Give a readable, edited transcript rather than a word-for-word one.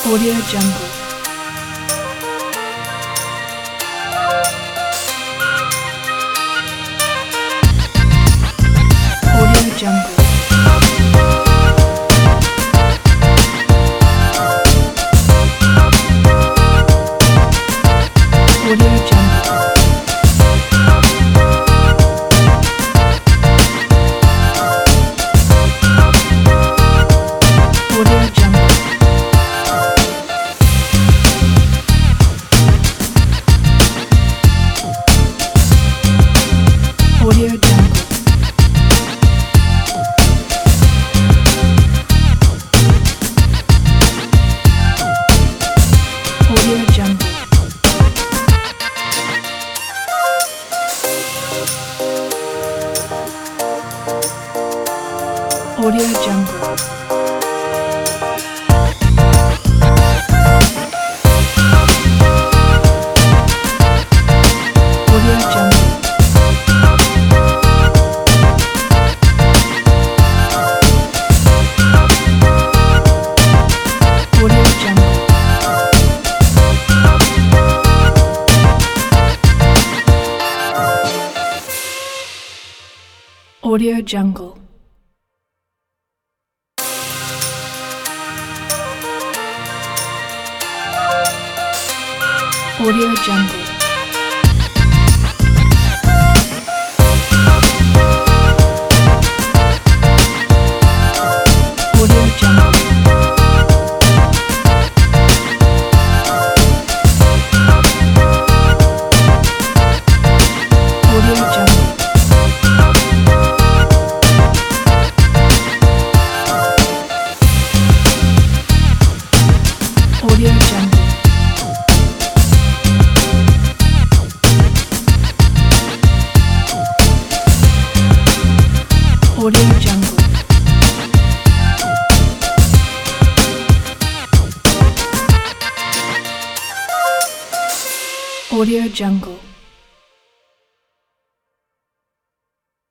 Audio Jungle. Audio Jungle. Audio Jungle. Audio Jungle. Audio Jungle. Audio Jungle. Audio Jungle. Audio Jungle. Audio Jungle. Audio Jungle. Audio Jungle. Audio Jungle. Audio Jungle. Audio Jungle. Audio Jungle. Audio Jungle.